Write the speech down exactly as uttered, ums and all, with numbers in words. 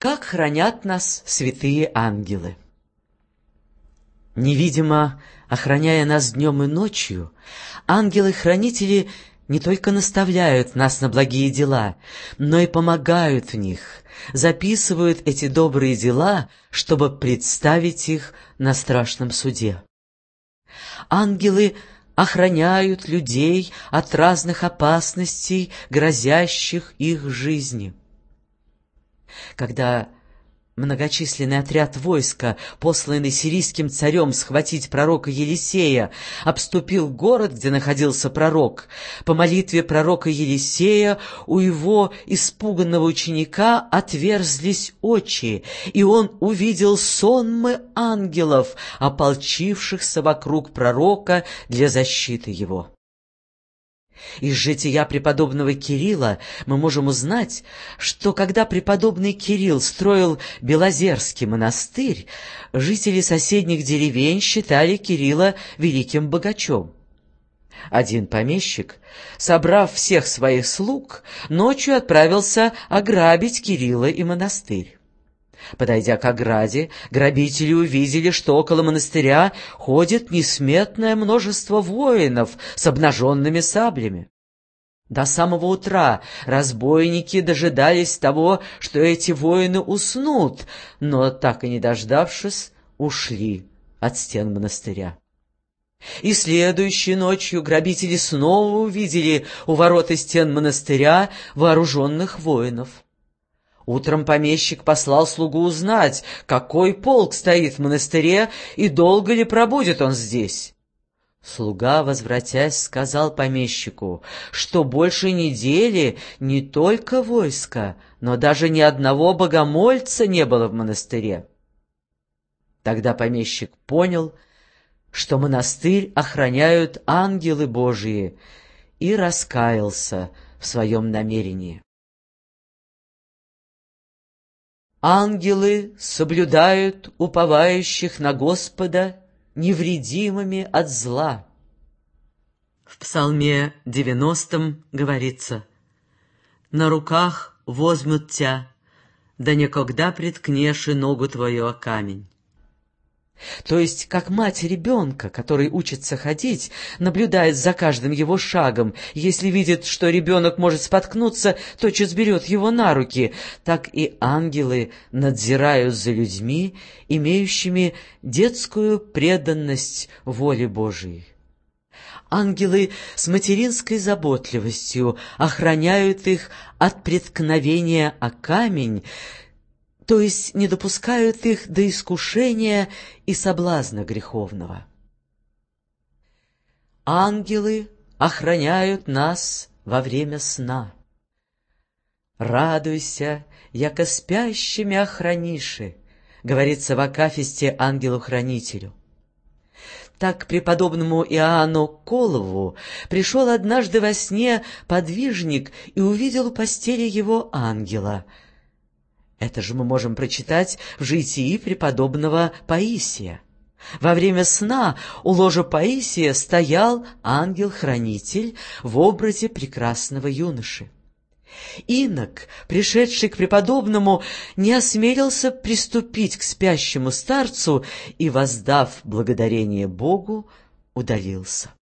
Как хранят нас святые ангелы? Невидимо охраняя нас днем и ночью, ангелы-хранители не только наставляют нас на благие дела, но и помогают в них, записывают эти добрые дела, чтобы представить их на страшном суде. Ангелы охраняют людей от разных опасностей, грозящих их жизни. Когда многочисленный отряд войска, посланный сирийским царем схватить пророка Елисея, обступил город, где находился пророк, по молитве пророка Елисея у его испуганного ученика отверзлись очи, и он увидел сонмы ангелов, ополчившихся вокруг пророка для защиты его. Из жития преподобного Кирилла мы можем узнать, что когда преподобный Кирилл строил Белозерский монастырь, жители соседних деревень считали Кирилла великим богачом. Один помещик, собрав всех своих слуг, ночью отправился ограбить Кирилла и монастырь. Подойдя к ограде, грабители увидели, что около монастыря ходит несметное множество воинов с обнаженными саблями. До самого утра разбойники дожидались того, что эти воины уснут, но, так и не дождавшись, ушли от стен монастыря. И следующей ночью грабители снова увидели у ворот и стен монастыря вооруженных воинов. Утром помещик послал слугу узнать, какой полк стоит в монастыре и долго ли пробудет он здесь. Слуга, возвратясь, сказал помещику, что больше недели не только войска, но даже ни одного богомольца не было в монастыре. Тогда помещик понял, что монастырь охраняют ангелы Божии, и раскаялся в своем намерении. Ангелы соблюдают уповающих на Господа невредимыми от зла. В Псалме девяностом говорится: «На руках возьмут тя, да никогда приткнешь и ногу твою о камень». То есть, как мать ребенка, который учится ходить, наблюдает за каждым его шагом, если видит, что ребенок может споткнуться, тотчас берет его на руки, так и ангелы надзирают за людьми, имеющими детскую преданность воле Божией. Ангелы с материнской заботливостью охраняют их от преткновения о камень, то есть не допускают их до искушения и соблазна греховного. Ангелы охраняют нас во время сна. «Радуйся, яко спящими охраниши», говорится в акафисте ангелу-хранителю. Так к преподобному Иоанну Колову пришел однажды во сне подвижник и увидел у постели его ангела. Это же мы можем прочитать в житии преподобного Паисия. Во время сна у ложа Паисия стоял ангел-хранитель в образе прекрасного юноши. Инок, пришедший к преподобному, не осмелился приступить к спящему старцу и, воздав благодарение Богу, удалился.